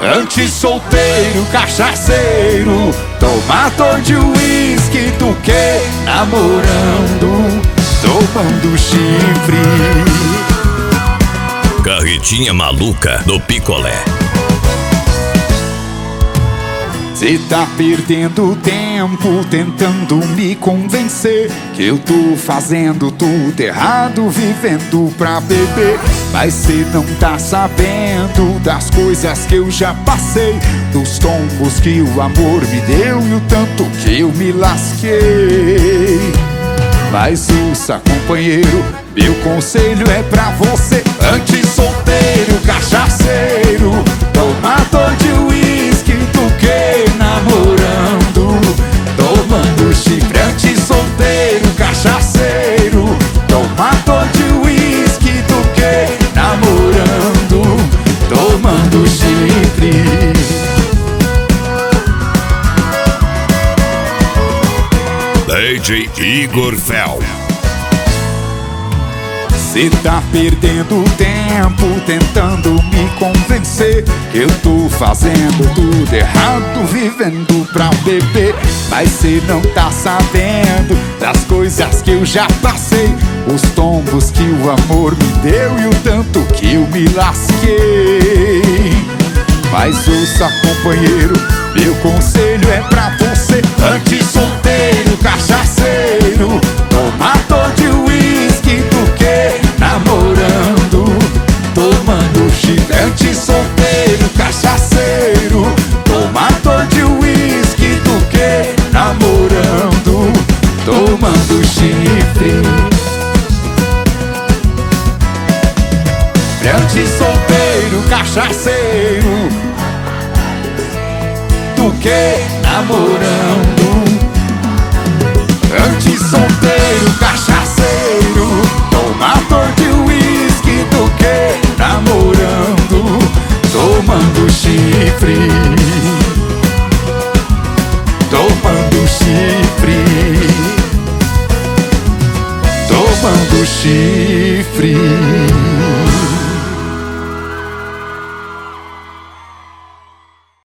Antes solteiro, cachaceiro, tomador de uísque do que namorando, tomando chifre. Carretinha maluca do picolé. Cê tá perdendo tempo tentando me convencer que eu tô fazendo tudo errado, vivendo pra beber. Mas cê não tá sabendo das coisas que eu já passei, dos tombos que o amor me deu e o tanto que eu me lasquei. Mas ouça, companheiro, meu conselho é pra você. Antes solteiro, cachaceiro, tomador de uísque do que namorando, tomando chifre. Antes solteiro, cachaceiro, tomador de uísque do que namorando, tomando chifre. DJ Igor Fel. Cê tá perdendo tempo tentando me convencer que eu tô fazendo tudo errado, vivendo pra beber. Mas cê não tá sabendo das coisas que eu já passei, os tombos que o amor me deu e o tanto que eu me lasquei. Mas ouça, companheiro, meu conselho é pra você. Antes solteiro, cachaceiro, tomador de uísque do que namorando, tomando chifre. Antes solteiro, cachaceiro, tomador de uísque do que namorando, tomando chifre. Antes solteiro, cachaceiro, do que namorando. Antes solteiro, cachaceiro, tomador de uísque do que namorando, tomando chifre, tomando chifre, tomando chifre.